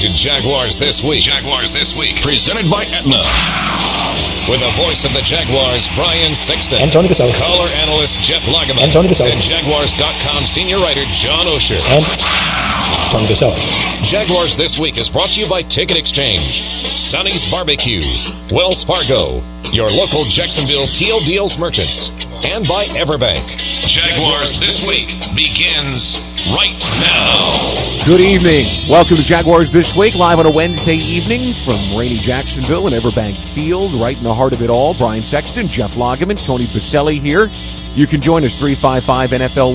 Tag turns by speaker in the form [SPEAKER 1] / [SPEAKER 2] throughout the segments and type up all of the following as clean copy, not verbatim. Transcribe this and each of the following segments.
[SPEAKER 1] to Jaguars This Week. Jaguars This Week. Presented by Aetna. With the voice of the Jaguars, Brian Sexton.
[SPEAKER 2] And Tony Baselli.
[SPEAKER 1] Color analyst Jeff Lageman.
[SPEAKER 2] And Tony Baselli.
[SPEAKER 1] And Jaguars.com senior writer John Osher.
[SPEAKER 2] And Tony Baselli.
[SPEAKER 1] Jaguars This Week is brought to you by Ticket Exchange, Sonny's Barbecue, Wells Fargo, your local Jacksonville Teal Deals merchants, and by Everbank. Jaguars This Week begins right now.
[SPEAKER 3] Good evening. Welcome to Jaguars This Week, live on a Wednesday evening from rainy Jacksonville and Everbank Field, right in the heart of it all. Brian Sexton, Jeff Lageman, Tony Baselli here. You can join us 355-NFL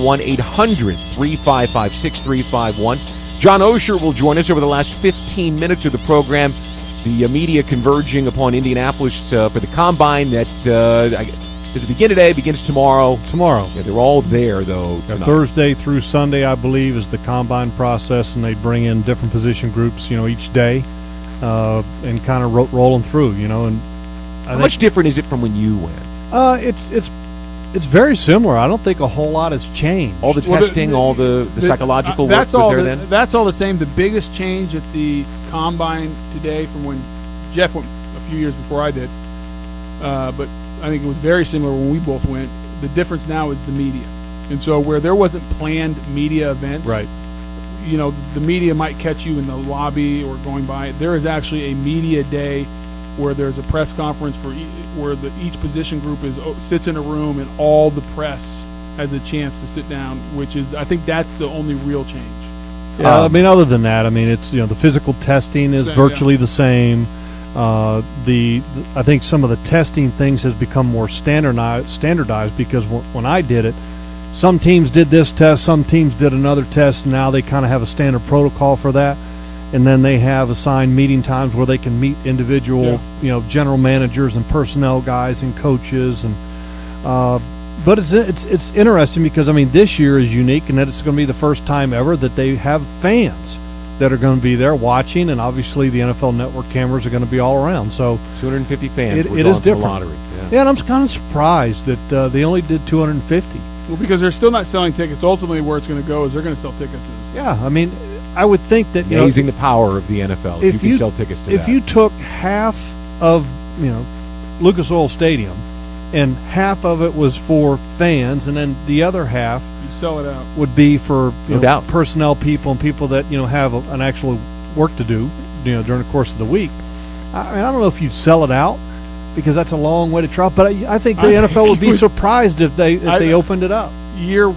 [SPEAKER 3] 1-800-355-6351. John Osher will join us over the last 15 minutes of the program. The media converging upon Indianapolis for the Combine that does it begin today, begins tomorrow?
[SPEAKER 4] Tomorrow.
[SPEAKER 3] Yeah, they're all there, though, tonight.
[SPEAKER 4] Thursday through Sunday, I believe, is the Combine process, and they bring in different position groups, each day and kind of roll them through, And
[SPEAKER 3] How much different is it from when you went?
[SPEAKER 4] It's very similar. I don't think a whole lot has changed.
[SPEAKER 3] All the testing, all the psychological work was there then?
[SPEAKER 5] That's all the same. The biggest change at the Combine today from when Jeff went a few years before I did, but I think it was very similar when we both went. The difference now is the media. And so where there wasn't planned media events,
[SPEAKER 4] right?
[SPEAKER 5] The media might catch you in the lobby or going by. There is actually a media day where there's a press conference where each position group sits in a room and all the press has a chance to sit down, I think that's the only real change.
[SPEAKER 4] Yeah, other than that, it's the physical testing is virtually the same. I think some of the testing things has become more standardized because when I did it, some teams did this test, some teams did another test, and now they kind of have a standard protocol for that. And then they have assigned meeting times where they can meet individual, general managers and personnel guys and coaches. And but it's interesting because this year is unique in that it's going to be the first time ever that they have fans that are going to be there watching, and obviously the NFL Network cameras are going to be all around. So
[SPEAKER 3] 250 fans.
[SPEAKER 4] It is different.
[SPEAKER 3] Lottery.
[SPEAKER 4] Yeah, and I'm kind of surprised that they only did 250.
[SPEAKER 5] Well, because they're still not selling tickets. Ultimately, where it's going to go is they're going to sell tickets.
[SPEAKER 4] Yeah, I would think that
[SPEAKER 3] amazing the power of the NFL. If you can sell tickets to
[SPEAKER 4] if you took half of Lucas Oil Stadium and half of it was for fans, and then the other half
[SPEAKER 5] you sell it out
[SPEAKER 4] would be for
[SPEAKER 3] no doubt
[SPEAKER 4] personnel people and people that have an actual work to do during the course of the week. I don't know if you'd sell it out because that's a long way to travel, but I think the NFL would be surprised if they opened it up.
[SPEAKER 5] Year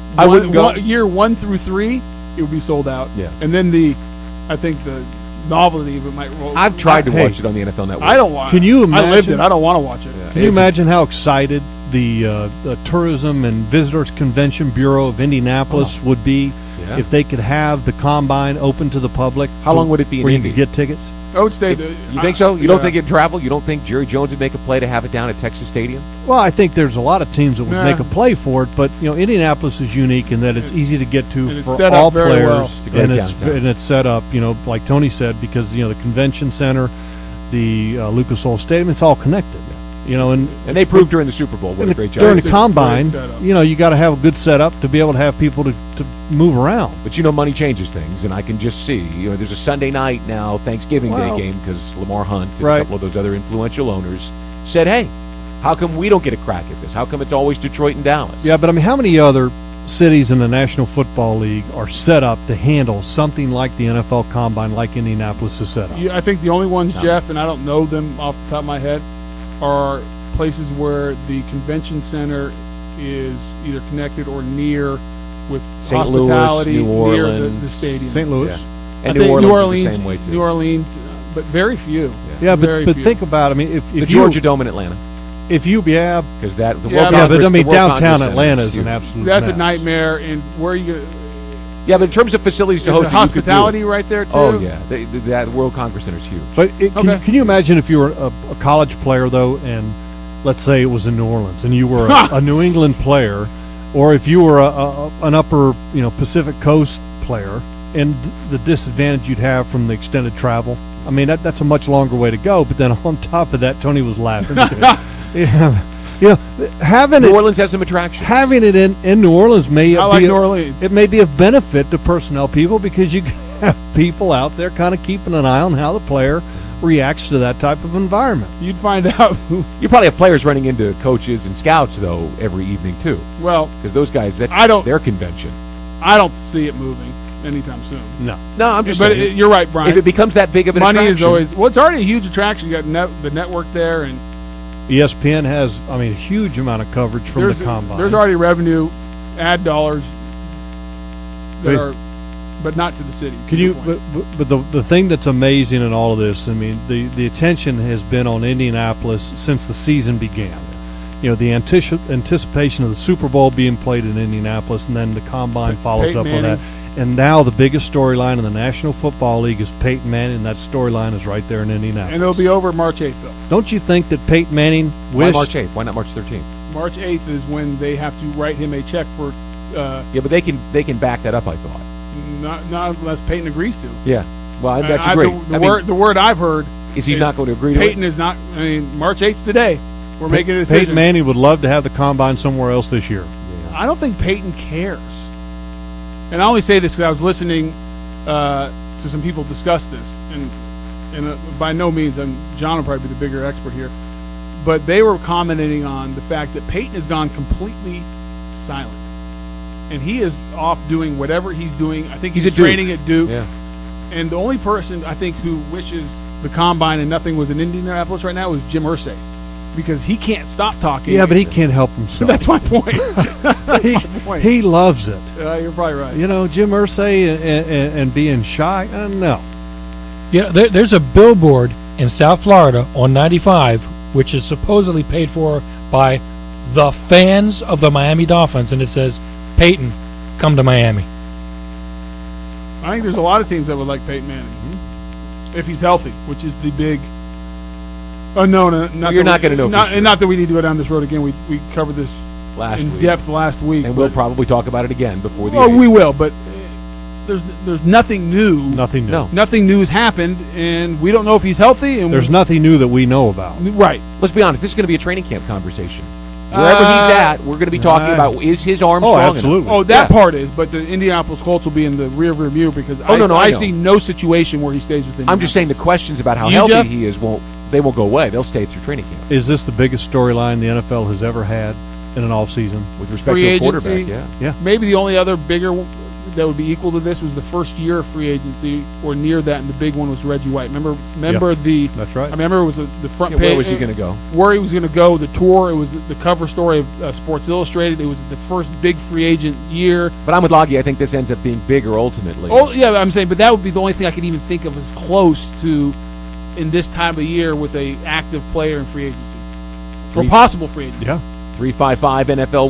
[SPEAKER 5] 1 through 3. It would be sold out.
[SPEAKER 3] Yeah.
[SPEAKER 5] And then I think the novelty of it might roll.
[SPEAKER 3] I've tried to watch it on the NFL Network.
[SPEAKER 5] I don't want
[SPEAKER 4] Can you imagine?
[SPEAKER 5] I lived it. I don't want to watch it.
[SPEAKER 3] Yeah.
[SPEAKER 4] Can you imagine how excited the Tourism and Visitors Convention Bureau of Indianapolis would be if they could have the Combine open to the public?
[SPEAKER 3] How long would it be in
[SPEAKER 4] where
[SPEAKER 3] Indy?
[SPEAKER 4] you could get tickets?
[SPEAKER 5] I would stay.
[SPEAKER 3] You think so? You don't think it'd travel? You don't think Jerry Jones would make a play to have it down at Texas Stadium?
[SPEAKER 4] Well, I think there's a lot of teams that would make a play for it, but Indianapolis is unique in that it's easy to get to for all players, and it's set up, like Tony said, because the convention center, the Lucas Oil Stadium, it's all connected. And
[SPEAKER 3] they proved during the Super Bowl what a great job.
[SPEAKER 4] During the Combine, you got to have a good setup to be able to have people to move around.
[SPEAKER 3] But money changes things, and I can just see. There's a Sunday night now Thanksgiving Day game because Lamar Hunt and a couple of those other influential owners said, "Hey, how come we don't get a crack at this? How come it's always Detroit and Dallas?"
[SPEAKER 4] Yeah, but how many other cities in the National Football League are set up to handle something like the NFL Combine, like Indianapolis is set up?
[SPEAKER 5] I think the only ones, Jeff, and I don't know them off the top of my head, are places where the convention center is either connected or near with
[SPEAKER 3] St.
[SPEAKER 5] hospitality
[SPEAKER 3] Louis, New Orleans,
[SPEAKER 5] near the stadium.
[SPEAKER 4] St. Louis.
[SPEAKER 3] Yeah. And New Orleans is the same way too.
[SPEAKER 5] New Orleans, but very few.
[SPEAKER 4] Yeah, but think about it. If
[SPEAKER 3] the Georgia Dome in Atlanta.
[SPEAKER 4] If you
[SPEAKER 3] because that the
[SPEAKER 4] World Congress, but downtown Atlanta is an absolute
[SPEAKER 5] that's
[SPEAKER 4] mess.
[SPEAKER 5] A nightmare. And where you
[SPEAKER 3] Yeah, but in terms of facilities to host,
[SPEAKER 5] hospitality right there too.
[SPEAKER 3] Oh yeah, the World Congress Center is huge.
[SPEAKER 4] But can you imagine if you were a college player though, and let's say it was in New Orleans, and you were a New England player, or if you were an upper Pacific Coast player, and the disadvantage you'd have from the extended travel. That's a much longer way to go. But then on top of that, Tony was laughing. Having
[SPEAKER 3] New Orleans has some attraction.
[SPEAKER 4] Having it in New Orleans
[SPEAKER 5] New Orleans.
[SPEAKER 4] It may be of benefit to personnel people because you have people out there kind of keeping an eye on how the player reacts to that type of environment.
[SPEAKER 5] You'd find out.
[SPEAKER 3] You probably have players running into coaches and scouts, though, every evening, too.
[SPEAKER 5] Well,
[SPEAKER 3] because those guys, that's their convention.
[SPEAKER 5] I don't see it moving anytime soon.
[SPEAKER 4] No,
[SPEAKER 3] I'm just
[SPEAKER 5] saying.
[SPEAKER 3] But
[SPEAKER 5] you're right, Brian.
[SPEAKER 3] If it becomes that big of an
[SPEAKER 5] attraction.
[SPEAKER 3] Money
[SPEAKER 5] is always, well, it's already a huge attraction. You got the network there, and
[SPEAKER 4] ESPN has, a huge amount of coverage from the combine.
[SPEAKER 5] There's already revenue, ad dollars that are, but not to the city.
[SPEAKER 4] Can you? But the thing that's amazing in all of this, the attention has been on Indianapolis since the season began. The anticipation of the Super Bowl being played in Indianapolis, and then the combine follows
[SPEAKER 5] Peyton
[SPEAKER 4] up
[SPEAKER 5] Manning.
[SPEAKER 4] on that. And now the biggest storyline in the National Football League is Peyton Manning, and that storyline is right there in Indianapolis.
[SPEAKER 5] And it'll be over March 8th, though.
[SPEAKER 4] Don't you think that Peyton Manning
[SPEAKER 3] Why March 8th? Why not March 13th?
[SPEAKER 5] March 8th is when they have to write him a check for.
[SPEAKER 3] Yeah, but they can back that up, I thought.
[SPEAKER 5] Not unless Peyton agrees to.
[SPEAKER 3] Yeah. Well, that's great.
[SPEAKER 5] The word I've heard
[SPEAKER 3] is he's not going to agree to it.
[SPEAKER 5] Peyton is not. March 8th's the day. We're making a decision.
[SPEAKER 4] Peyton Manning would love to have the combine somewhere else this year.
[SPEAKER 5] Yeah. I don't think Peyton cares. And I only say this because I was listening to some people discuss this, and by no means, John will probably be the bigger expert here, but they were commenting on the fact that Peyton has gone completely silent, and he is off doing whatever he's doing. I think he's training at Duke, and the only person I think who wishes the combine and nothing was in Indianapolis right now is Jim Irsay. Because he can't stop talking.
[SPEAKER 4] Yeah, but he can't help himself.
[SPEAKER 5] That's my point. That's my point.
[SPEAKER 4] He loves it.
[SPEAKER 5] You're probably right.
[SPEAKER 4] Jim Irsay and being shy, no.
[SPEAKER 2] Yeah, there's a billboard in South Florida on 95, which is supposedly paid for by the fans of the Miami Dolphins, and it says, Peyton, come to Miami.
[SPEAKER 5] I think there's a lot of teams that would like Peyton Manning. If he's healthy, which is the big... Oh, no,
[SPEAKER 3] you're not going to know.
[SPEAKER 5] Not that we need to go down this road again. We covered this in depth last week.
[SPEAKER 3] And we'll probably talk about it again before the
[SPEAKER 5] we will, but there's nothing new.
[SPEAKER 4] Nothing new.
[SPEAKER 3] No.
[SPEAKER 5] Nothing new has happened, and we don't know if he's healthy. And
[SPEAKER 4] there's nothing new that we know about.
[SPEAKER 5] Right.
[SPEAKER 3] Let's be honest. This is going to be a training camp conversation. Wherever he's at, we're going to be talking about, is his arm strong
[SPEAKER 4] absolutely.
[SPEAKER 3] enough?
[SPEAKER 5] That part is, but the Indianapolis Colts will be in the rear view because I see no situation where he stays within.
[SPEAKER 3] I'm just saying the questions about how healthy he is won't go away. They'll stay through training camp.
[SPEAKER 4] Is this the biggest storyline the NFL has ever had in an offseason?
[SPEAKER 3] With respect to a quarterback,
[SPEAKER 4] yeah.
[SPEAKER 5] Maybe the only other bigger that would be equal to this was the first year of free agency or near that, and the big one was Reggie White. Remember the... That's right. I remember it was the front page.
[SPEAKER 3] Where was he going to go?
[SPEAKER 5] Where he was going to go, the tour. It was the cover story of Sports Illustrated. It was the first big free agent year.
[SPEAKER 3] But I'm with Loggy. I think this ends up being bigger ultimately.
[SPEAKER 5] Oh, yeah, I'm saying, but that would be the only thing I could even think of as close to in this time of year with a active player in free agency. Or possible free agency.
[SPEAKER 4] Yeah.
[SPEAKER 3] 355 NFL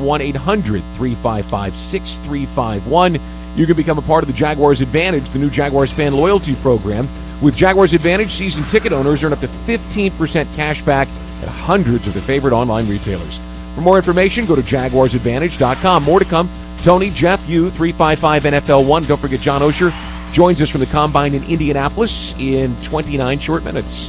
[SPEAKER 3] 1-800-355-6351. You can become a part of the Jaguars Advantage, the new Jaguars fan loyalty program. With Jaguars Advantage, season ticket owners earn up to 15% cash back at hundreds of their favorite online retailers. For more information, go to JaguarsAdvantage.com. More to come. Tony, Jeff, you, 355 NFL 1. Don't forget John Osher joins us from the Combine in Indianapolis in 29 short minutes.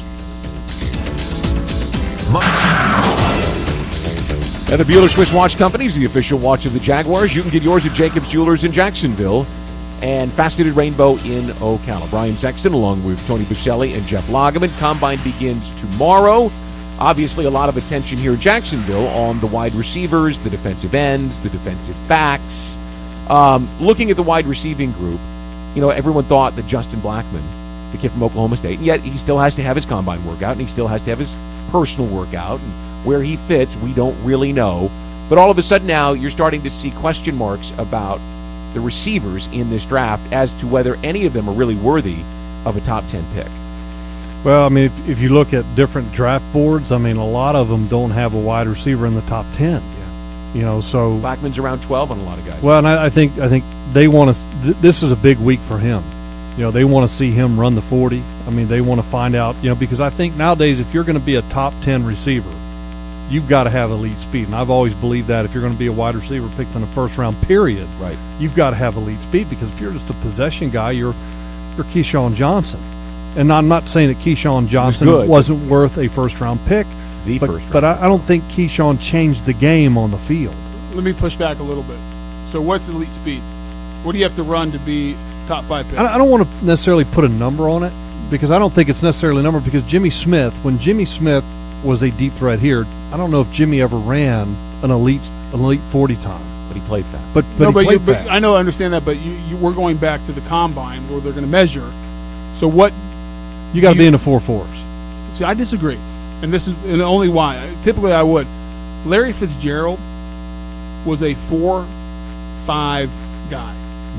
[SPEAKER 3] And the Bueller Swiss Watch Company is the official watch of the Jaguars. You can get yours at Jacobs Jewelers in Jacksonville and Faceted Rainbow in Ocala. Brian Sexton along with Tony Buselli and Jeff Lageman. Combine begins tomorrow. Obviously, a lot of attention here in Jacksonville on the wide receivers, the defensive ends, the defensive backs. Looking at the wide receiving group, everyone thought that Justin Blackmon, the kid from Oklahoma State, and yet he still has to have his combine workout, and he still has to have his personal workout. And where he fits, we don't really know. But all of a sudden now, you're starting to see question marks about the receivers in this draft as to whether any of them are really worthy of a top 10 pick.
[SPEAKER 4] Well, if you look at different draft boards, a lot of them don't have a wide receiver in the top 10. Yeah. So
[SPEAKER 3] Blackman's around 12 on a lot of guys.
[SPEAKER 4] Well, and I think they want to. This is a big week for him. They want to see him run the 40. They want to find out. Because I think nowadays, if you're going to be a top 10 receiver, you've got to have elite speed. And I've always believed that if you're going to be a wide receiver picked in the first round, period,
[SPEAKER 3] right,
[SPEAKER 4] you've got to have elite speed. Because if you're just a possession guy, you're Keyshawn Johnson. And I'm not saying that Keyshawn Johnson wasn't worth a first-round pick, but I don't think Keyshawn changed the game on the field.
[SPEAKER 5] Let me push back a little bit. So what's elite speed? What do you have to run to be top 5 pick.
[SPEAKER 4] I don't want to necessarily put a number on it because I don't think it's necessarily a number because Jimmy Smith, when Jimmy Smith was a deep threat here, I don't know if Jimmy ever ran an elite 40 time.
[SPEAKER 3] But he played fast.
[SPEAKER 4] But
[SPEAKER 5] No,
[SPEAKER 4] he
[SPEAKER 5] but,
[SPEAKER 4] played fast.
[SPEAKER 5] I know, I understand that, but we're going back to the combine where they're going to measure. So what?
[SPEAKER 4] You got to be in the 4.4s.
[SPEAKER 5] See, I disagree, and this is and only why. Typically, I would. Larry Fitzgerald was a 4.5 guy,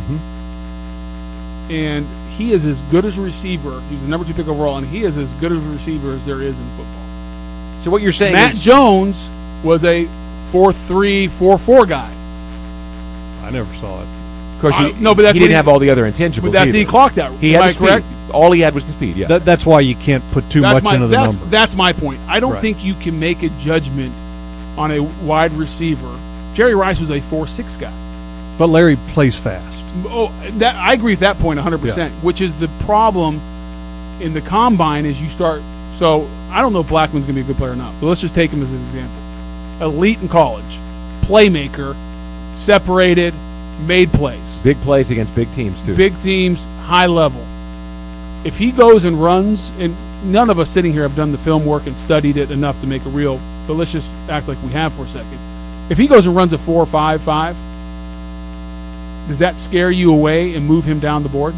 [SPEAKER 5] and he is as good as a receiver. He's the number 2 pick overall, and he is as good as a receiver as there is in football.
[SPEAKER 3] So what you're saying
[SPEAKER 5] Matt
[SPEAKER 3] is
[SPEAKER 5] Jones was a 4.3, 4.4 guy.
[SPEAKER 4] I never saw it.
[SPEAKER 3] Of course,
[SPEAKER 5] no, but that's
[SPEAKER 3] he
[SPEAKER 5] what
[SPEAKER 3] didn't have all the other intangibles.
[SPEAKER 5] But that's
[SPEAKER 3] either.
[SPEAKER 5] he clocked out.
[SPEAKER 3] He
[SPEAKER 5] Am
[SPEAKER 3] had
[SPEAKER 5] I
[SPEAKER 3] the speed.
[SPEAKER 5] correct?
[SPEAKER 3] All he had was the speed. Yeah.
[SPEAKER 4] That's why you can't put too much into the number.
[SPEAKER 5] That's my point. I don't
[SPEAKER 4] Right.
[SPEAKER 5] think you can make a judgment on a wide receiver. Jerry Rice was a 4.6 guy.
[SPEAKER 4] But Larry plays fast.
[SPEAKER 5] Oh, I agree with that point 100%. Which is the problem in the combine is you start. So I don't know if Blackman's going to be a good player or not, but let's just take him as an example. Elite in college, playmaker, separated, made plays.
[SPEAKER 3] Big plays against big teams too.
[SPEAKER 5] Big teams, high level. If he goes and runs, and none of us sitting here have done the film work and studied it enough to make a real, but let's just act like we have for a second. If he goes and runs a 4.55, does that scare you away and move him down the board?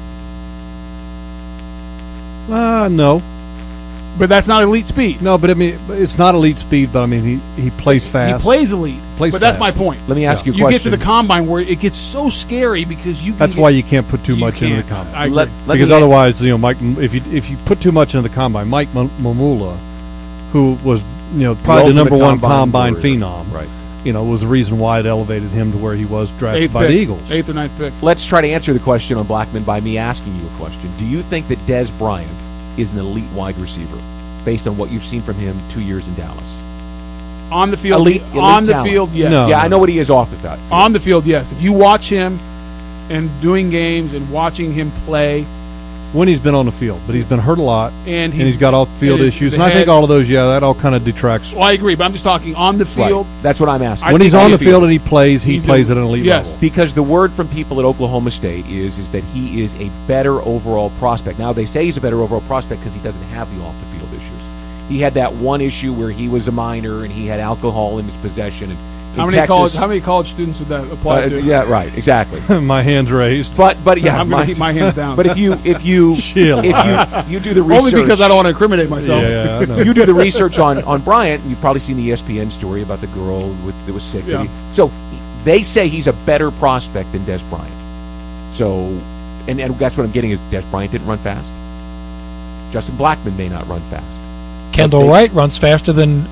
[SPEAKER 4] No.
[SPEAKER 5] But that's not elite speed.
[SPEAKER 4] No, but I mean, it's not elite speed, but I mean, he plays fast.
[SPEAKER 5] He plays elite.
[SPEAKER 4] Plays
[SPEAKER 5] but that's
[SPEAKER 4] fast.
[SPEAKER 5] my point.
[SPEAKER 3] Let me ask you a
[SPEAKER 5] You
[SPEAKER 3] question.
[SPEAKER 5] get to the combine where it gets so scary because you can
[SPEAKER 4] That's
[SPEAKER 5] get,
[SPEAKER 4] why you can't put too
[SPEAKER 5] you
[SPEAKER 4] much into the
[SPEAKER 5] can't.
[SPEAKER 4] combine.
[SPEAKER 5] I agree.
[SPEAKER 3] Let
[SPEAKER 4] Because
[SPEAKER 3] me-
[SPEAKER 4] otherwise, Mike, if you put too much into the combine, Mike Mamula, who was probably the
[SPEAKER 3] ultimate
[SPEAKER 4] number one
[SPEAKER 3] combine
[SPEAKER 4] combine
[SPEAKER 3] warrior.
[SPEAKER 4] phenom,
[SPEAKER 3] Right.
[SPEAKER 4] Was the reason why it elevated him to where he was drafted
[SPEAKER 5] Eighth
[SPEAKER 4] by
[SPEAKER 5] pick,
[SPEAKER 4] the Eagles.
[SPEAKER 5] 8th or 9th pick.
[SPEAKER 3] Let's try to answer the question on Blackman by me asking you a question. Do you think that Des Bryant is an elite wide receiver based on what you've seen from him 2 years in Dallas?
[SPEAKER 5] On the field,
[SPEAKER 3] Elite
[SPEAKER 5] on the
[SPEAKER 3] talent.
[SPEAKER 5] field, yes.
[SPEAKER 4] No.
[SPEAKER 3] Yeah, I know what he is off the field.
[SPEAKER 5] On the field, yes. If you watch him and doing games and watching him play,
[SPEAKER 4] When he's been on the field, but he's been hurt a lot,
[SPEAKER 5] and
[SPEAKER 4] he's got off-field
[SPEAKER 5] and his-
[SPEAKER 4] issues,
[SPEAKER 5] the
[SPEAKER 4] and I think
[SPEAKER 5] head-
[SPEAKER 4] all of those, that all kind of detracts.
[SPEAKER 5] Well, I agree, but I'm just talking on the
[SPEAKER 3] Right.
[SPEAKER 5] field.
[SPEAKER 3] That's what I'm asking.
[SPEAKER 5] I
[SPEAKER 4] When
[SPEAKER 5] think
[SPEAKER 4] he's on the
[SPEAKER 5] he-
[SPEAKER 4] field and he plays
[SPEAKER 5] he's
[SPEAKER 4] at
[SPEAKER 5] a-
[SPEAKER 4] an elite
[SPEAKER 5] yes.
[SPEAKER 4] level.
[SPEAKER 3] Because the word from people at Oklahoma State is that he is a better overall prospect. Now, they say he's a better overall prospect because he doesn't have the off-the-field issues. He had that one issue where he was a minor and he had alcohol in his possession. And
[SPEAKER 5] How
[SPEAKER 3] in
[SPEAKER 5] many
[SPEAKER 3] Texas,
[SPEAKER 5] college students would that apply to?
[SPEAKER 3] yeah, right, exactly.
[SPEAKER 4] My hands raised.
[SPEAKER 3] But yeah,
[SPEAKER 5] I'm going to keep my hands down.
[SPEAKER 3] But if you
[SPEAKER 4] Chill.
[SPEAKER 3] you do the research,
[SPEAKER 5] only because I don't want to incriminate myself.
[SPEAKER 4] Yeah, I know.
[SPEAKER 3] you do the research on Bryant, you've probably seen the ESPN story about the girl that was sick.
[SPEAKER 5] Yeah.
[SPEAKER 3] So they say he's a better prospect than Des Bryant. So, and that's what I'm getting is Des Bryant didn't run fast. Justin Blackman may not run fast.
[SPEAKER 2] Kendall
[SPEAKER 3] But they-
[SPEAKER 2] Wright runs faster than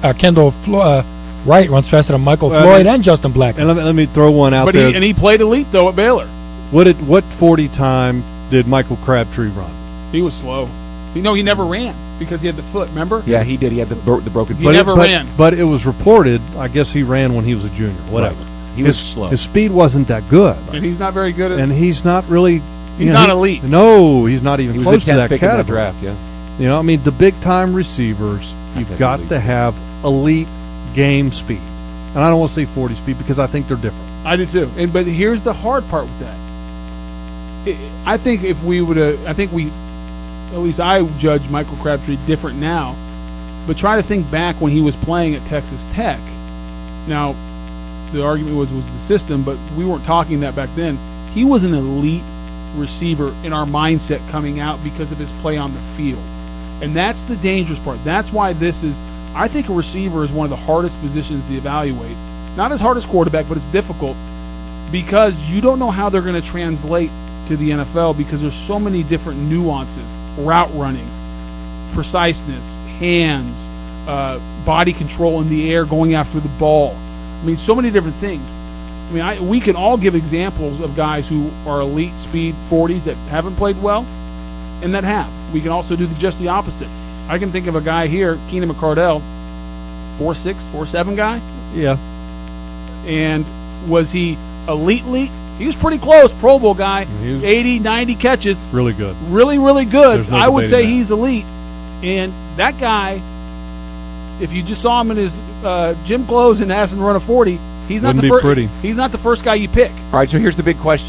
[SPEAKER 2] Wright runs faster than Michael
[SPEAKER 4] Well,
[SPEAKER 2] Floyd and Justin Blackman.
[SPEAKER 4] And let me throw one out
[SPEAKER 5] But
[SPEAKER 4] there.
[SPEAKER 5] he played elite though at Baylor.
[SPEAKER 4] What 40 time did Michael Crabtree run?
[SPEAKER 5] He was slow. He never ran because he had the foot. Remember?
[SPEAKER 3] Yeah, he did. He had the broken
[SPEAKER 5] He
[SPEAKER 3] foot.
[SPEAKER 5] never ran.
[SPEAKER 4] But it was reported. I guess he ran when he was a junior. Whatever.
[SPEAKER 3] Right. He was slow.
[SPEAKER 4] His speed wasn't that good,
[SPEAKER 5] And he's not very good at.
[SPEAKER 4] and he's not really.
[SPEAKER 5] He's not elite.
[SPEAKER 4] No, he's not even
[SPEAKER 3] He was
[SPEAKER 4] close
[SPEAKER 3] the
[SPEAKER 4] to
[SPEAKER 3] 10th
[SPEAKER 4] that
[SPEAKER 3] pick in that
[SPEAKER 4] category.
[SPEAKER 3] draft. Yeah.
[SPEAKER 4] I mean, the big time receivers, you've
[SPEAKER 3] think
[SPEAKER 4] got
[SPEAKER 3] elite.
[SPEAKER 4] to have elite game speed, and I don't want to say 40 speed because I think they're different.
[SPEAKER 5] I do too. But here's the hard part with that. I think if we would have, at least I judge Michael Crabtree different now. But try to think back when he was playing at Texas Tech. Now, the argument was the system, but we weren't talking that back then. He was an elite receiver in our mindset coming out because of his play on the field. And that's the dangerous part. That's why I think a receiver is one of the hardest positions to evaluate. Not as hard as quarterback, but it's difficult because you don't know how they're going to translate to the NFL because there's so many different nuances. Route running, preciseness, hands, body control in the air, going after the ball. I mean, so many different things. I mean, we can all give examples of guys who are elite speed 40s that haven't played well and that have. We can also do just the opposite. I can think of a guy here, Keenan McCardell, 4'6", 4'7" guy.
[SPEAKER 4] Yeah,
[SPEAKER 5] And was he elite? He was pretty close, Pro Bowl guy,
[SPEAKER 4] He was-
[SPEAKER 5] 80, 90 catches.
[SPEAKER 4] really good.
[SPEAKER 5] Really, really good.
[SPEAKER 4] There's no
[SPEAKER 5] I would say
[SPEAKER 4] debating that.
[SPEAKER 5] he's elite. And that guy, if you just saw him in his gym clothes and asked him to run a 40, he's not
[SPEAKER 4] Wouldn't
[SPEAKER 5] the
[SPEAKER 4] be
[SPEAKER 5] first.
[SPEAKER 4] pretty.
[SPEAKER 5] He's not the first guy you pick.
[SPEAKER 3] All right, so here's the big question with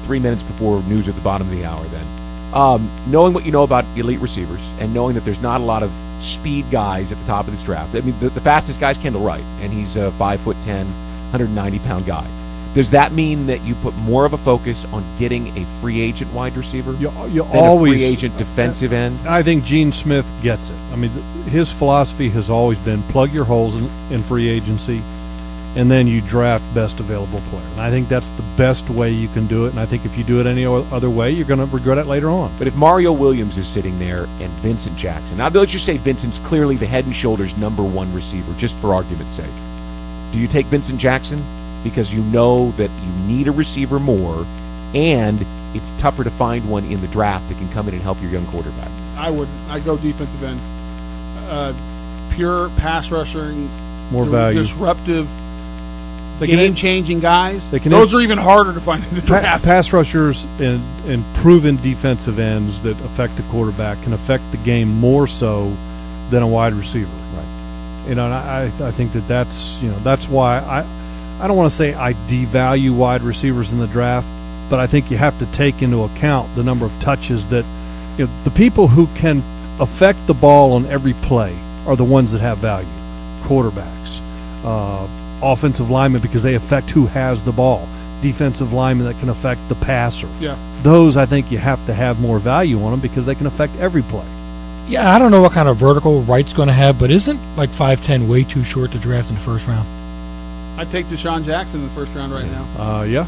[SPEAKER 3] 3 minutes before news at the bottom of the hour then. Knowing what you know about elite receivers and knowing that there's not a lot of speed guys at the top of this draft. I mean, the fastest guy is Kendall Wright, and he's a 5'10", 190-pound guy. Does that mean that you put more of a focus on getting a free agent wide receiver
[SPEAKER 4] You
[SPEAKER 3] than
[SPEAKER 4] always
[SPEAKER 3] a free agent defensive end?
[SPEAKER 4] I think Gene Smith gets it. I mean, his philosophy has always been plug your holes in free agency, and then you draft best available player. And I think that's the best way you can do it. And I think if you do it any other way, you're going to regret it later on.
[SPEAKER 3] But if Mario Williams is sitting there and Vincent Jackson, now let's just say Vincent's clearly the head and shoulders #1 receiver, just for argument's sake. Do you take Vincent Jackson because you know that you need a receiver more, and it's tougher to find one in the draft that can come in and help your young quarterback?
[SPEAKER 5] I go defensive end. Pure pass rushing,
[SPEAKER 4] More value.
[SPEAKER 5] disruptive,
[SPEAKER 4] They can-
[SPEAKER 5] game-changing guys.
[SPEAKER 4] they can-
[SPEAKER 5] Those are even harder to find in the draft.
[SPEAKER 4] Pass rushers and proven defensive ends that affect the quarterback can affect the game more so than a wide receiver.
[SPEAKER 3] Right.
[SPEAKER 4] You know, and I think that's why I don't want to say I devalue wide receivers in the draft, but I think you have to take into account the number of touches that the people who can affect the ball on every play are the ones that have value. Quarterbacks, offensive linemen because they affect who has the ball, defensive linemen that can affect the passer.
[SPEAKER 5] Yeah.
[SPEAKER 4] Those I think you have to have more value on them because they can affect every play.
[SPEAKER 2] Yeah, I don't know what kind of vertical Wright's going to have, but isn't like 5'10" way too short to draft in the first round?
[SPEAKER 5] I'd take Deshaun Jackson in the first round right now.
[SPEAKER 4] Yeah.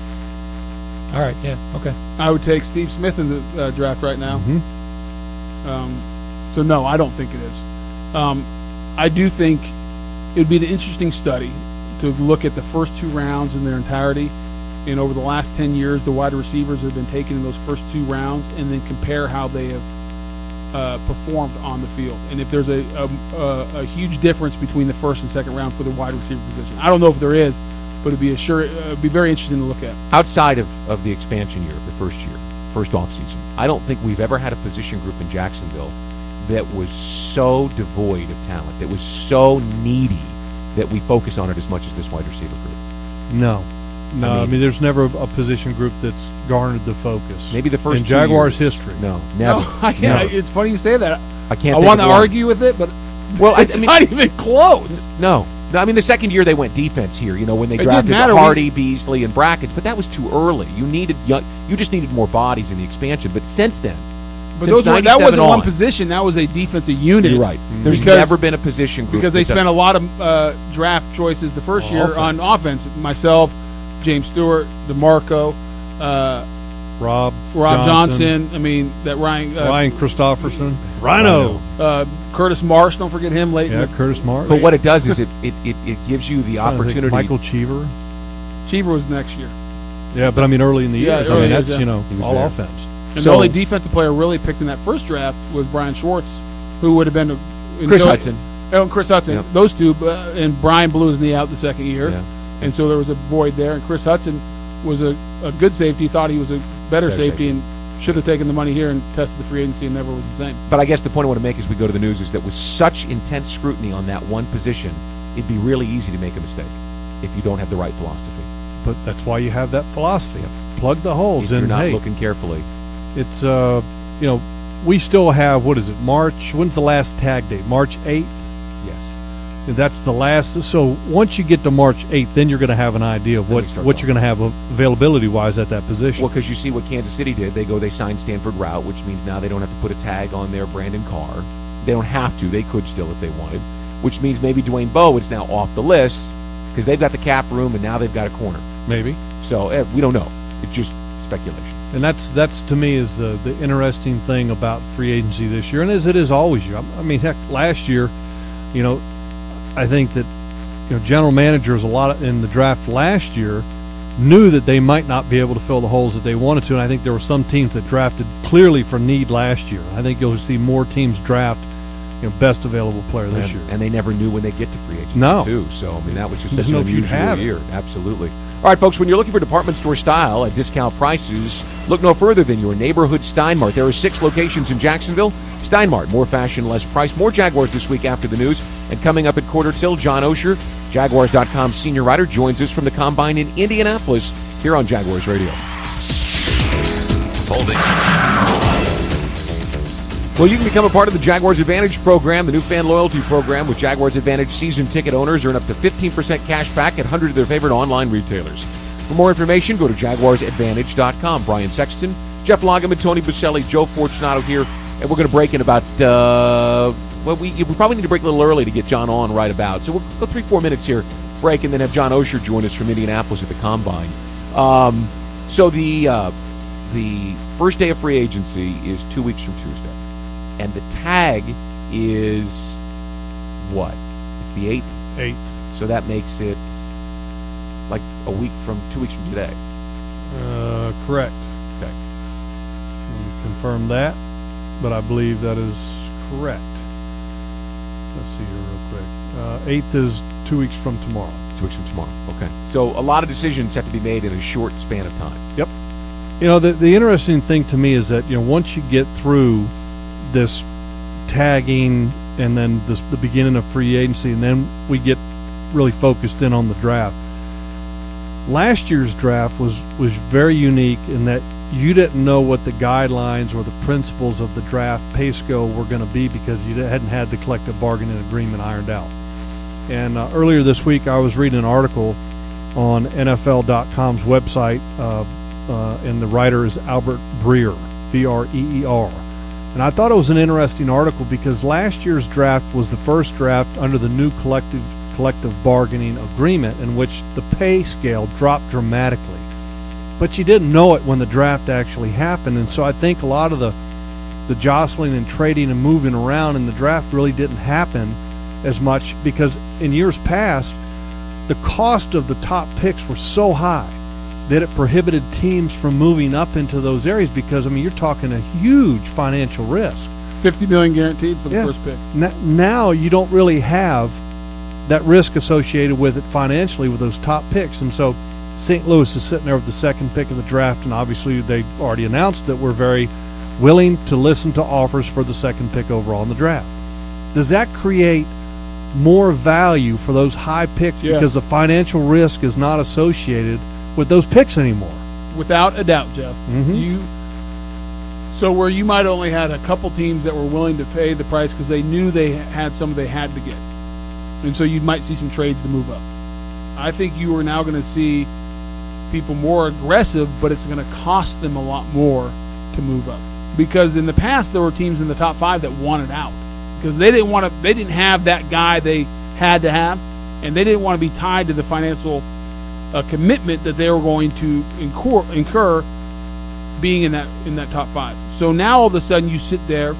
[SPEAKER 2] All right, yeah, okay.
[SPEAKER 5] I would take Steve Smith in the draft right now.
[SPEAKER 4] Mm-hmm.
[SPEAKER 5] So, no, I don't think it is. I do think it would be an interesting study to look at the first 2 rounds in their entirety. And over the last 10 years, the wide receivers have been taken in those first 2 rounds, and then compare how they have performed on the field. And if there's a huge difference between the first and second round for the wide receiver position. I don't know if there is, but it'd be very interesting to look at.
[SPEAKER 3] Outside of the expansion year, the first offseason, I don't think we've ever had a position group in Jacksonville that was so devoid of talent, that was so needy that we focus on it as much as this wide receiver group.
[SPEAKER 4] No. I mean, there's never a position group that's garnered the focus.
[SPEAKER 3] Maybe the first
[SPEAKER 4] in
[SPEAKER 3] 2
[SPEAKER 4] Jaguars
[SPEAKER 3] years.
[SPEAKER 4] history.
[SPEAKER 3] No, never.
[SPEAKER 5] No, I can't.
[SPEAKER 3] Never.
[SPEAKER 5] It's funny you say that.
[SPEAKER 3] I can't.
[SPEAKER 5] I
[SPEAKER 3] think
[SPEAKER 5] want
[SPEAKER 3] of
[SPEAKER 5] to
[SPEAKER 3] one.
[SPEAKER 5] argue with it, but
[SPEAKER 3] Well,
[SPEAKER 5] it's not even close.
[SPEAKER 3] No, I mean the second year they went defense here. When they
[SPEAKER 5] It
[SPEAKER 3] drafted
[SPEAKER 5] didn't matter.
[SPEAKER 3] Hardy, Beasley, and Brackets, but that was too early. You just needed more bodies in the expansion. But since then,
[SPEAKER 5] But
[SPEAKER 3] since
[SPEAKER 5] that
[SPEAKER 3] 97
[SPEAKER 5] wasn't one
[SPEAKER 3] on,
[SPEAKER 5] position. That was a defensive unit.
[SPEAKER 3] You're right. There's
[SPEAKER 5] Because-
[SPEAKER 3] never been a position group
[SPEAKER 5] Because they
[SPEAKER 3] that's
[SPEAKER 5] spent a lot of draft choices the first year on offense. Myself, James Stewart, DeMarco,
[SPEAKER 4] Rob
[SPEAKER 5] Johnson. I mean, that
[SPEAKER 4] Ryan Christopherson. Rhino.
[SPEAKER 5] Curtis Marsh. Don't forget him late.
[SPEAKER 4] Yeah, Curtis Marsh.
[SPEAKER 3] But what it does is it gives you the
[SPEAKER 4] I think
[SPEAKER 3] opportunity.
[SPEAKER 4] Michael Cheever.
[SPEAKER 5] Cheever was next year.
[SPEAKER 4] Yeah, but I mean early in the
[SPEAKER 5] Yeah,
[SPEAKER 4] years.
[SPEAKER 5] early
[SPEAKER 4] I mean
[SPEAKER 5] years,
[SPEAKER 4] that's
[SPEAKER 5] yeah.
[SPEAKER 3] He was
[SPEAKER 4] all
[SPEAKER 3] there.
[SPEAKER 4] offense.
[SPEAKER 5] And
[SPEAKER 3] So-
[SPEAKER 5] the only defensive player really picked in that first draft was Brian Schwartz, who would have been
[SPEAKER 3] Chris Hudson.
[SPEAKER 5] Oh, and Chris Hudson.
[SPEAKER 3] Yep.
[SPEAKER 5] Those two, and Brian blew his knee out the second year,
[SPEAKER 3] Yeah.
[SPEAKER 5] and so there was a void there. And Chris Hudson was a good safety. Thought he was a better safety, and should have taken the money here and tested the free agency, and never was the same.
[SPEAKER 3] But I guess the point I want to make as we go to the news is that with such intense scrutiny on that one position, it'd be really easy to make a mistake if you don't have the right philosophy.
[SPEAKER 4] But that's why you have that philosophy. Plug the holes
[SPEAKER 3] If you're
[SPEAKER 4] and
[SPEAKER 3] not
[SPEAKER 4] hey,
[SPEAKER 3] looking carefully.
[SPEAKER 4] it's we still have what is it? March. When's the last tag date? March 8th.
[SPEAKER 3] Yes.
[SPEAKER 4] That's the last. So once you get to March 8th, then you're going to have an idea of
[SPEAKER 3] Then
[SPEAKER 4] what
[SPEAKER 3] we start
[SPEAKER 4] you're going to have availability wise at that position.
[SPEAKER 3] Well, because you see what Kansas City did. They signed Stanford Route, which means now they don't have to put a tag on their Brandon Carr. They don't have to. They could still if they wanted. Which means maybe Dwayne Bowe is now off the list because they've got the cap room and now they've got a corner.
[SPEAKER 4] Maybe.
[SPEAKER 3] So we don't know. It's just speculation.
[SPEAKER 4] And that's to me is the interesting thing about free agency this year, and as it is always year. I mean, heck, last year, I think that general managers in the draft last year knew that they might not be able to fill the holes that they wanted to, and I think there were some teams that drafted clearly for need last year. I think you'll see more teams draft best available player this year.
[SPEAKER 3] And they never knew when they'd get to free agency,
[SPEAKER 4] No.
[SPEAKER 3] too. So, I mean, that was just such
[SPEAKER 4] Didn't
[SPEAKER 3] an
[SPEAKER 4] know if you'd
[SPEAKER 3] unusual
[SPEAKER 4] have it.
[SPEAKER 3] year. Absolutely. All right, folks, when you're looking for department store style at discount prices, look no further than your neighborhood Steinmart. There are 6 locations in Jacksonville. Steinmart, more fashion, less price. More Jaguars this week after the news. And coming up at quarter till, John Osher, Jaguars.com senior writer, joins us from the Combine in Indianapolis here on Jaguars Radio.
[SPEAKER 1] Spalding.
[SPEAKER 3] Well, you can become a part of the Jaguars Advantage program, the new fan loyalty program. With Jaguars Advantage, season ticket owners earn up to 15% cash back at hundreds of their favorite online retailers. For more information, go to JaguarsAdvantage.com. Brian Sexton, Jeff Lageman, Tony Baselli, Joe Fortunato here, and we're going to break in about, we probably need to break a little early to get John on right about. So we'll go 3-4 minutes here, break, and then have John Osher join us from Indianapolis at the Combine. So the first day of free agency is 2 weeks from Tuesday. And the tag is what? It's the 8th?
[SPEAKER 4] 8th.
[SPEAKER 3] So that makes it like a week from 2 weeks from today.
[SPEAKER 4] Correct.
[SPEAKER 3] Okay.
[SPEAKER 4] Confirm that, but I believe that is correct. Let's see here real quick. 8th is 2 weeks from tomorrow.
[SPEAKER 3] 2 weeks from tomorrow. Okay. So a lot of decisions have to be made in a short span of time.
[SPEAKER 4] Yep. You know, the interesting thing to me is that, you know, once you get through this tagging and then the beginning of free agency, and then we get really focused in on the draft. Last year's draft was very unique in that you didn't know what the guidelines or the principles of the draft pay scale were going to be because you hadn't had the collective bargaining agreement ironed out. And earlier this week, I was reading an article on NFL.com's website, and the writer is Albert Breer, B-R-E-E-R. And I thought it was an interesting article because last year's draft was the first draft under the new collective bargaining agreement in which the pay scale dropped dramatically. But you didn't know it when the draft actually happened, and so I think a lot of the jostling and trading and moving around in the draft really didn't happen as much because in years past, the cost of the top picks were so high that it prohibited teams from moving up into those areas because, I mean, you're talking a huge financial risk.
[SPEAKER 5] $50 million guaranteed for the first pick.
[SPEAKER 4] Now you don't really have that risk associated with it financially with those top picks. And so St. Louis is sitting there with the second pick of the draft, and obviously they've already announced that we're very willing to listen to offers for the second pick overall in the draft. Does that create more value for those high picks because the financial risk is not associated with those picks anymore?
[SPEAKER 5] Without a doubt, Jeff.
[SPEAKER 4] Mm-hmm.
[SPEAKER 5] So where you might only had a couple teams that were willing to pay the price because they knew they had some they had to get, and so you might see some trades to move up. I think you are now going to see people more aggressive, but it's going to cost them a lot more to move up because in the past there were teams in the top 5 that wanted out because they didn't have that guy they had to have, and they didn't want to be tied to the financial commitment that they were going to incur being in that top 5. So now all of a sudden you sit there,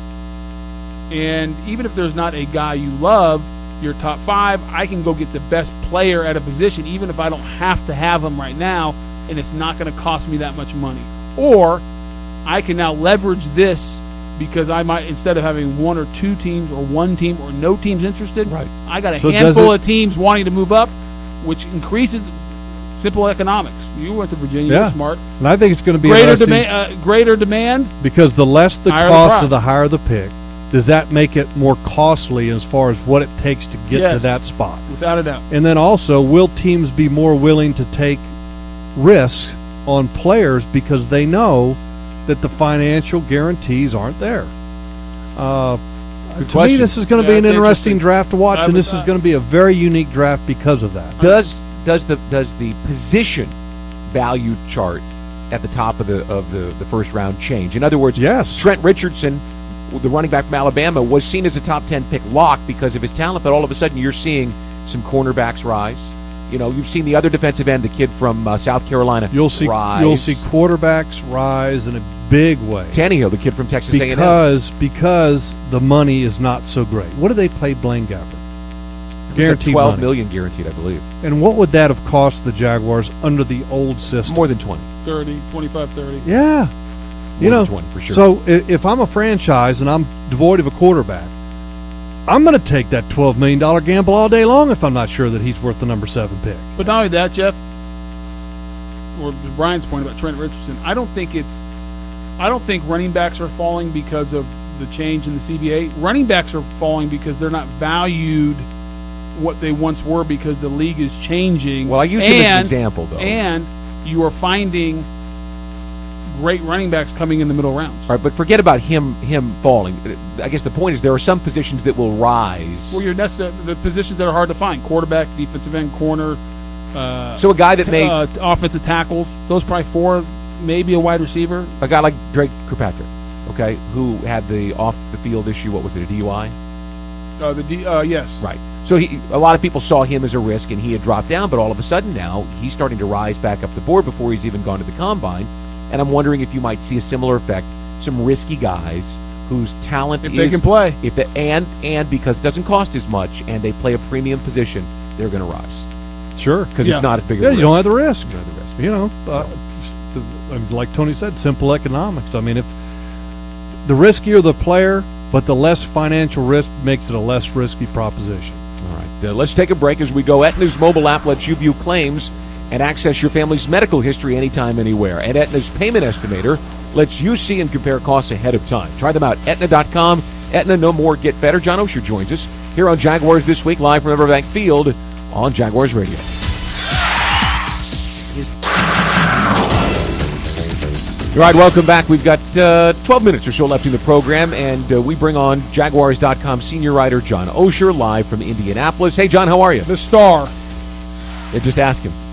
[SPEAKER 5] and even if there's not a guy you love, your top 5, I can go get the best player at a position, even if I don't have to have him right now, and it's not going to cost me that much money. Or I can now leverage this because I might, instead of having one or two teams or one team or no teams interested,
[SPEAKER 4] right,
[SPEAKER 5] I got a handful of teams wanting to move up, which increases simple economics. You went to Virginia, you're smart.
[SPEAKER 4] And I think it's going to be
[SPEAKER 5] greater demand.
[SPEAKER 4] Because the less the cost of the higher the pick, does that make it more costly as far as what it takes to get to that spot?
[SPEAKER 5] Without a doubt.
[SPEAKER 4] And then also, will teams be more willing to take risks on players because they know that the financial guarantees aren't there? To me, this is going to be an interesting draft to watch, and this is going to be a very unique draft because of that.
[SPEAKER 3] Does the position value chart at the top of the first round change? In other words, Trent Richardson, the running back from Alabama, was seen as a top 10 pick lock because of his talent, but all of a sudden you're seeing some cornerbacks rise. You know, you've seen the other defensive end, the kid from South Carolina, rise.
[SPEAKER 4] You'll see quarterbacks rise in a big way.
[SPEAKER 3] Tannehill, the kid from Texas A&M.
[SPEAKER 4] Because the money is not so great. What do they pay Blaine Gabbert? Guaranteed
[SPEAKER 3] $12 million guaranteed, I believe.
[SPEAKER 4] And what would that have cost the Jaguars under the old system?
[SPEAKER 3] More than 20.
[SPEAKER 5] 25, 30.
[SPEAKER 4] Yeah.
[SPEAKER 3] More than 20, for sure.
[SPEAKER 4] So if I'm a franchise and I'm devoid of a quarterback, I'm going to take that $12 million gamble all day long if I'm not sure that he's worth the number 7 pick.
[SPEAKER 5] But not only that, Jeff, or Brian's point about Trent Richardson, I don't think running backs are falling because of the change in the CBA. Running backs are falling because they're not valued what they once were because the league is changing.
[SPEAKER 3] Well, I use him as an example, though.
[SPEAKER 5] And you are finding great running backs coming in the middle rounds.
[SPEAKER 3] All right, but forget about him falling. I guess the point is there are some positions that will rise.
[SPEAKER 5] Well, the positions that are hard to find: quarterback, defensive end, corner.
[SPEAKER 3] So a guy that made
[SPEAKER 5] offensive tackles. Those probably 4. Maybe a wide receiver.
[SPEAKER 3] A guy like Drake Kirkpatrick, okay, who had the off the field issue. What was it? A DUI.
[SPEAKER 5] Yes.
[SPEAKER 3] Right. So a lot of people saw him as a risk, and he had dropped down. But all of a sudden now he's starting to rise back up the board before he's even gone to the combine. And I'm wondering if you might see a similar effect. Some risky guys whose talent
[SPEAKER 5] if they can play,
[SPEAKER 3] and because it doesn't cost as much, and they play a premium position, they're going to rise.
[SPEAKER 4] Sure,
[SPEAKER 3] because it's not as big a risk.
[SPEAKER 4] You don't have the risk.
[SPEAKER 3] You don't have the risk.
[SPEAKER 4] You know, like Tony said, simple economics. I mean, if the riskier the player, but the less financial risk makes it a less risky proposition.
[SPEAKER 3] All right, let's take a break. As we go, Aetna's mobile app lets you view claims and access your family's medical history anytime, anywhere. And Aetna's payment estimator lets you see and compare costs ahead of time. Try them out, Aetna.com. Aetna, no more, get better. John Osher joins us here on Jaguars This Week, live from Everbank Field on Jaguars Radio. All right, welcome back. We've got 12 minutes or so left in the program, and we bring on Jaguars.com senior writer John Osher, live from Indianapolis. Hey, John, how are you?
[SPEAKER 5] The star.
[SPEAKER 3] Yeah, just ask him.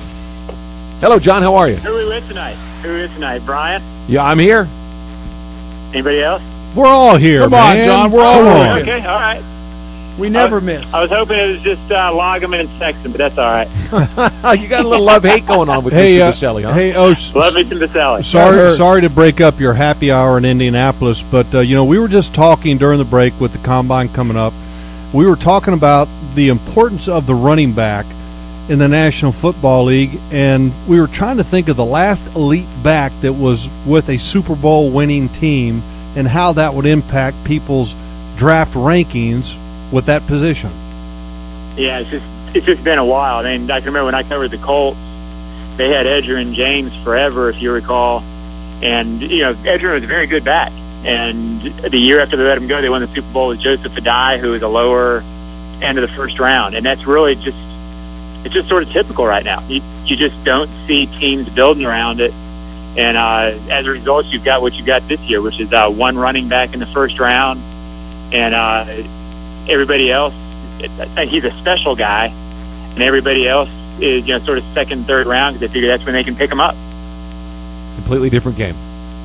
[SPEAKER 3] Hello, John, how are you?
[SPEAKER 6] Who are we with tonight? Brian?
[SPEAKER 3] Yeah, I'm here.
[SPEAKER 6] Anybody else?
[SPEAKER 4] We're all here,
[SPEAKER 5] Come
[SPEAKER 4] man.
[SPEAKER 5] on, John. We're all
[SPEAKER 6] on. Okay, all right.
[SPEAKER 5] We never miss.
[SPEAKER 6] I was hoping it was just Loggeman and Sexton, but that's all right.
[SPEAKER 3] You got a little love-hate going on with Mr. Baselli, huh?
[SPEAKER 4] Hey,
[SPEAKER 6] love me some Baselli.
[SPEAKER 4] Sorry to break up your happy hour in Indianapolis, but we were just talking during the break with the combine coming up. We were talking about the importance of the running back in the National Football League, and we were trying to think of the last elite back that was with a Super Bowl winning team and how that would impact people's draft rankings with that position.
[SPEAKER 6] Yeah, it's just been a while. I mean, I can remember when I covered the Colts, they had Edgerrin James forever, if you recall, and Edgerrin was a very good back. And the year after they let him go, they won the Super Bowl with Joseph Adai, who was a lower end of the first round, and that's really just sort of typical right now. You just don't see teams building around it, and as a result, you've got what you got this year, which is one running back in the first round, and everybody else, he's a special guy, and everybody else is sort of second, third round because they figure that's when they can pick him up.
[SPEAKER 3] Completely different game.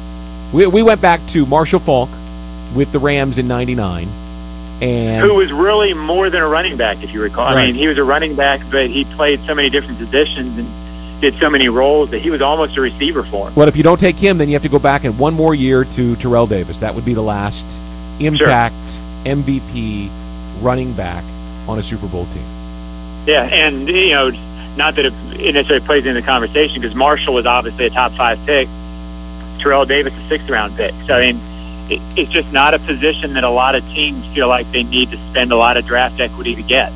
[SPEAKER 3] We went back to Marshall Faulk with the Rams in '99, and
[SPEAKER 6] who was really more than a running back, if you recall.
[SPEAKER 3] Right.
[SPEAKER 6] I mean, he was a running back, but he played so many different positions and did so many roles that he was almost a receiver for him.
[SPEAKER 3] Well, if you don't take him, then you have to go back in one more year to Terrell Davis. That would be the last impact MVP running back on a Super Bowl team.
[SPEAKER 6] Yeah, and not that it necessarily plays into the conversation because Marshall was obviously a top 5 pick. Terrell Davis a 6th round pick. So I mean, it's just not a position that a lot of teams feel like they need to spend a lot of draft equity to get.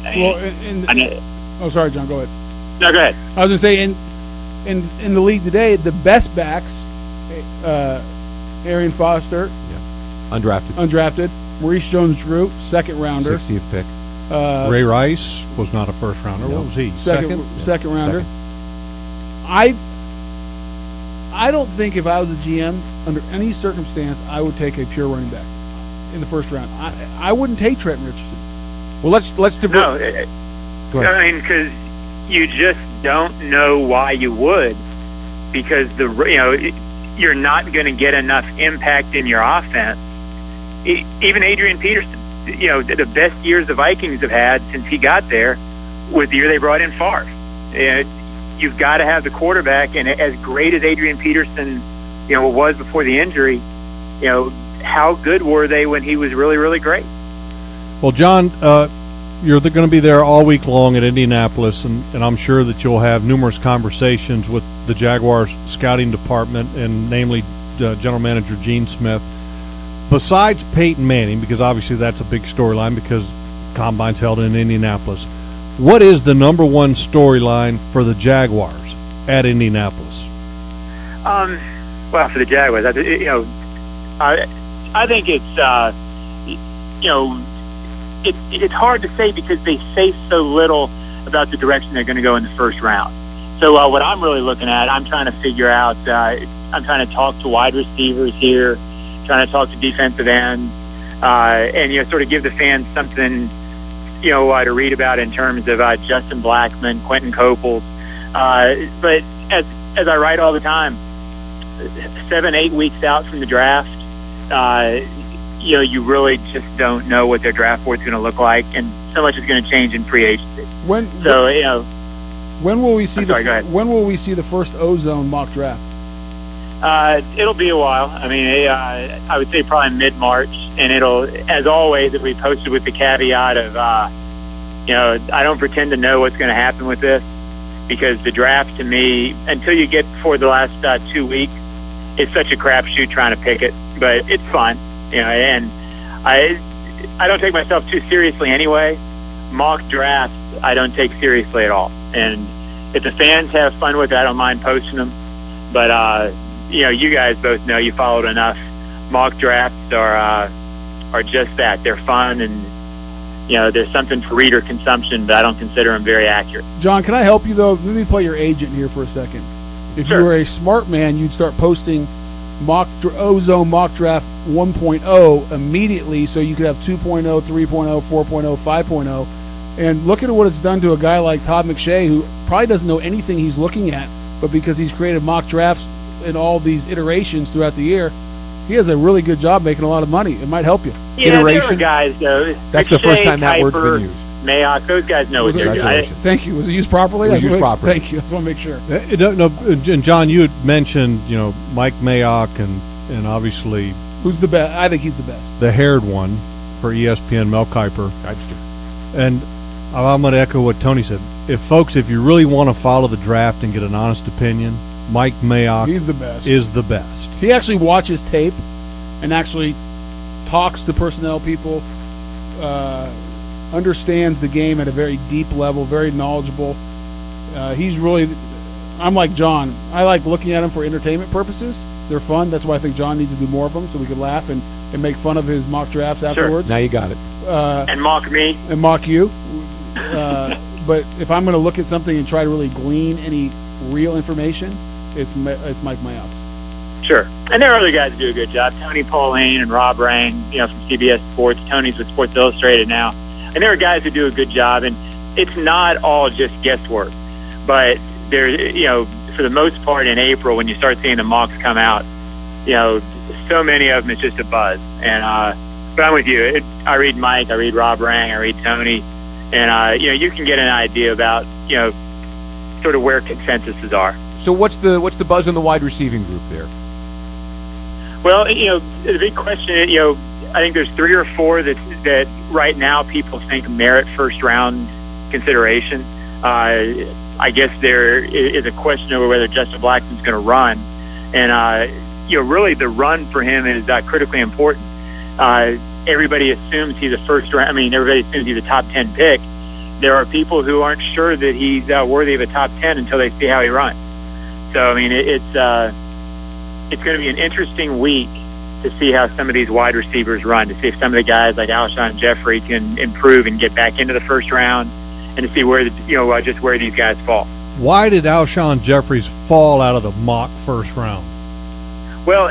[SPEAKER 5] Sorry, John. Go ahead.
[SPEAKER 6] No, go ahead.
[SPEAKER 5] I was going to say in the league today, the best backs, Arian Foster, undrafted. Maurice Jones-Drew, 2nd rounder,
[SPEAKER 3] 60th pick.
[SPEAKER 4] Ray Rice was not a first rounder.
[SPEAKER 3] No.
[SPEAKER 4] What was he?
[SPEAKER 5] Second rounder. I don't think if I was a GM, under any circumstance, I would take a pure running back in the first round. I wouldn't take Trenton Richardson.
[SPEAKER 3] Well, let's
[SPEAKER 6] No, I mean, because you just don't know why you would, because you're not going to get enough impact in your offense. Even Adrian Peterson, the best years the Vikings have had since he got there was the year they brought in Favre. You've got to have the quarterback, and as great as Adrian Peterson, was before the injury, how good were they when he was really, really great?
[SPEAKER 4] Well, John, you're going to be there all week long at Indianapolis, and I'm sure that you'll have numerous conversations with the Jaguars scouting department, and namely General Manager Gene Smith. Besides Peyton Manning, because obviously that's a big storyline because Combine's held in Indianapolis, what is the number one storyline for the Jaguars at Indianapolis?
[SPEAKER 6] Well, for the Jaguars, I think it's hard to say because they say so little about the direction they're going to go in the first round. So what I'm really looking at, I'm trying to figure out I'm trying to talk to wide receivers here, trying to talk to defensive ends, and sort of give the fans something to read about in terms of Justin Blackmon, Quentin Coples. But as I write all the time, 7-8 weeks out from the draft, you really just don't know what their draft board's going to look like, and so much is going to change in free agency.
[SPEAKER 5] When will we see when will we see the first Ozone mock draft?
[SPEAKER 6] It'll be a while. I mean, I would say probably mid-March, and it'll, as always, it'll be posted with the caveat of, I don't pretend to know what's going to happen with this, because the draft, to me, until you get before the last 2 weeks, it's such a crapshoot trying to pick it. But it's fun, and I don't take myself too seriously anyway. Mock drafts, I don't take seriously at all. And if the fans have fun with it, I don't mind posting them. But, you guys both know, you followed enough. Mock drafts are just that. They're fun, and, there's something for reader consumption, but I don't consider them very accurate.
[SPEAKER 5] John, can I help you, though? Let me play your agent here for a second. If
[SPEAKER 6] Sure.
[SPEAKER 5] you were a smart man, you'd start posting Ozone Mock Draft 1.0 immediately, so you could have 2.0, 3.0, 4.0, 5.0. And look at what it's done to a guy like Todd McShay, who probably doesn't know anything he's looking at, but because he's created mock drafts in all these iterations throughout the year, he has a really good job making a lot of money. It might help you.
[SPEAKER 6] Yeah,
[SPEAKER 3] Iteration?
[SPEAKER 6] there are guys, though.
[SPEAKER 3] That's the first time that word's
[SPEAKER 6] Kuiper,
[SPEAKER 3] been used.
[SPEAKER 6] Mayock, those guys know what they're doing.
[SPEAKER 3] Congratulations.
[SPEAKER 5] Thank you. Was it used properly?
[SPEAKER 3] It was used properly.
[SPEAKER 5] Thank you. I just want to make sure.
[SPEAKER 4] And John, you had mentioned, Mike Mayock and obviously
[SPEAKER 5] Who's the best? I think he's the best.
[SPEAKER 4] the haired one for ESPN, Mel Kiper. And I'm going to echo what Tony said. If you really want to follow the draft and get an honest opinion, Mike Mayock
[SPEAKER 5] He's the best.
[SPEAKER 4] is the best.
[SPEAKER 5] He actually watches tape and actually talks to personnel people, understands the game at a very deep level, very knowledgeable. He's really, I'm like John. I like looking at him for entertainment purposes. They're fun. That's why I think John needs to do more of them so we could laugh and make fun of his mock drafts afterwards.
[SPEAKER 3] Now you got it.
[SPEAKER 6] And mock me.
[SPEAKER 5] And mock you. But if I'm going to look at something and try to really glean any real information, it's Mike Mayock.
[SPEAKER 6] Sure. And there are other guys who do a good job. Tony Pauline and Rob Rang, from CBS Sports. Tony's with Sports Illustrated now. And there are guys who do a good job. And it's not all just guesswork. But there, for the most part in April, when you start seeing the mocks come out, so many of them, it's just a buzz. And but I'm with you. I read Mike, I read Rob Rang, I read Tony. And, you can get an idea about, sort of where consensuses are.
[SPEAKER 3] So what's the buzz in the wide receiving group there?
[SPEAKER 6] Well, the big question, I think there's 3 or 4 that right now people think merit first-round consideration. I guess there is a question over whether Justin Blackmon's going to run. And, really the run for him is critically important. Everybody assumes he's a first-round. I mean, everybody assumes he's a top 10 pick. There are people who aren't sure that he's worthy of a top 10 until they see how he runs. So, I mean, it's going to be an interesting week to see how some of these wide receivers run, to see if some of the guys like Alshon Jeffrey can improve and get back into the first round, and to see where just where these guys fall.
[SPEAKER 4] Why did Alshon Jeffries fall out of the mock first round?
[SPEAKER 6] Well,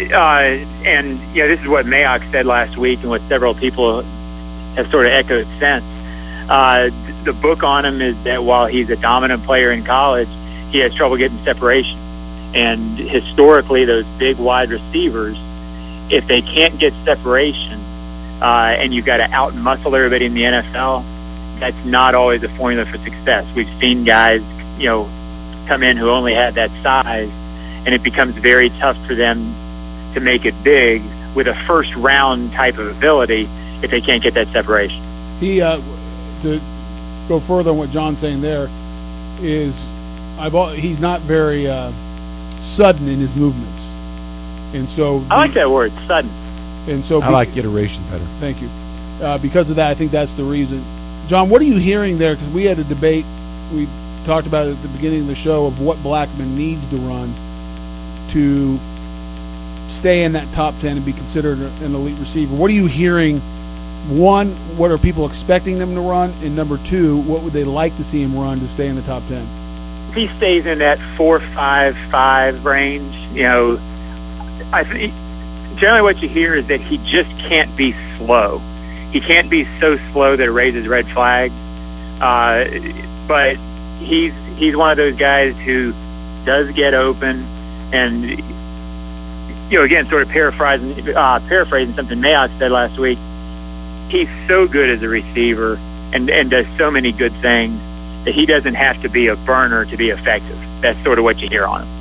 [SPEAKER 6] and this is what Mayock said last week, and what several people have sort of echoed since. The book on him is that while he's a dominant player in college, he has trouble getting separation. And historically, those big wide receivers, if they can't get separation, and you've got to out-muscle everybody in the NFL, that's not always a formula for success. We've seen guys, come in who only had that size, and it becomes very tough for them to make it big with a first-round type of ability if they can't get that separation.
[SPEAKER 5] He, to go further on what John's saying there, is he's not very sudden in his movements, and so
[SPEAKER 6] I like that word, sudden.
[SPEAKER 5] And so
[SPEAKER 3] I like iteration better.
[SPEAKER 5] Thank you. Because of that, I think that's the reason. John, what are you hearing there? Because we had a debate. We talked about it at the beginning of the show of what Blackmon needs to run to stay in that top 10 and be considered an elite receiver. What are you hearing? One, what are people expecting them to run? And number 2, what would they like to see him run to stay in the top 10?
[SPEAKER 6] he stays in that 4.55 range, I think generally what you hear is that he just can't be slow. He can't be so slow that it raises red flags. But he's one of those guys who does get open, and again, sort of paraphrasing something Mayock said last week. He's so good as a receiver and does so many good things that he doesn't have to be a burner to be effective. That's sort of what you hear on him.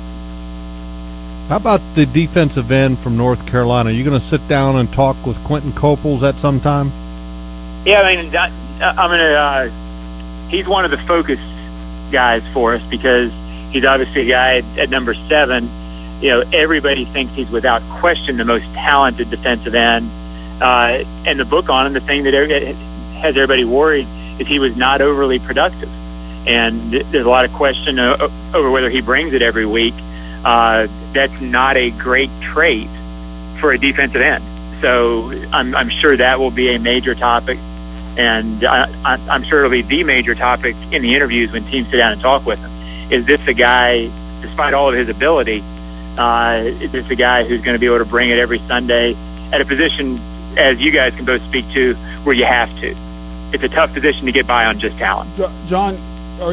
[SPEAKER 4] How about the defensive end from North Carolina? Are you going to sit down and talk with Quentin Coples at some time?
[SPEAKER 6] Yeah, I mean, I'm going to. He's one of the focus guys for us because he's obviously a guy at number 7. Everybody thinks he's without question the most talented defensive end. And the book on him, the thing that has everybody worried is he was not overly productive. And there's a lot of question over whether he brings it every week. That's not a great trait for a defensive end. So I'm sure that will be a major topic. And I'm sure it'll be the major topic in the interviews when teams sit down and talk with him. Is this a guy, despite all of his ability, is this a guy who's going to be able to bring it every Sunday at a position, as you guys can both speak to, where you have to? It's a tough position to get by on just talent.
[SPEAKER 5] John, do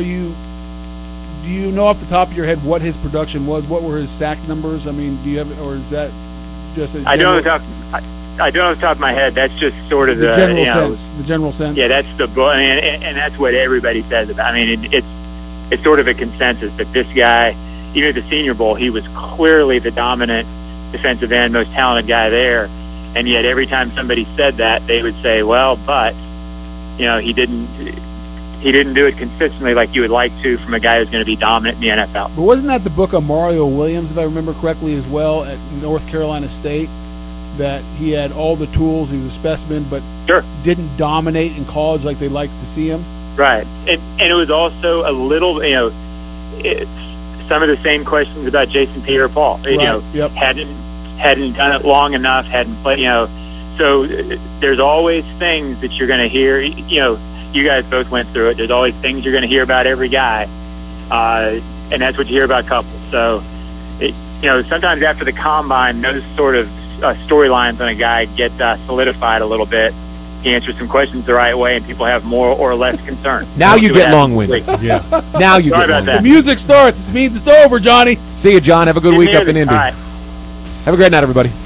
[SPEAKER 5] you know off the top of your head what his production was? What were his sack numbers? I mean, do you have, or is that just a
[SPEAKER 6] I don't know off the top of my head. That's just sort of
[SPEAKER 5] the general sense. The general sense.
[SPEAKER 6] Yeah, that's the book, and that's what everybody says about. I mean, it's sort of a consensus that this guy, even at the Senior Bowl, he was clearly the dominant defensive end, most talented guy there. And yet, every time somebody said that, they would say, "Well, but he didn't do it consistently like you would like to from a guy who's going to be dominant in the NFL."
[SPEAKER 5] But wasn't that the book of Mario Williams, if I remember correctly, as well at North Carolina State? That he had all the tools, he was a specimen, but didn't dominate in college like they liked to see him.
[SPEAKER 6] Right, and it was also a little, some of the same questions about Jason Pierre-Paul.
[SPEAKER 5] Yep.
[SPEAKER 6] Hadn't done it long enough, hadn't played. So there's always things that you're going to hear. You guys both went through it. There's always things you're going to hear about every guy, and that's what you hear about Couples. So, sometimes after the combine, those sort of storylines on a guy get solidified a little bit. He answers some questions the right way, and people have more or less concern.
[SPEAKER 3] Now you get long-winded.
[SPEAKER 4] Yeah.
[SPEAKER 3] Now you
[SPEAKER 6] Sorry
[SPEAKER 3] get
[SPEAKER 6] about that.
[SPEAKER 5] The music starts. It means it's over, Johnny.
[SPEAKER 3] See you, John. Have a good week up in Indy.
[SPEAKER 6] All right.
[SPEAKER 3] Have a great night, everybody.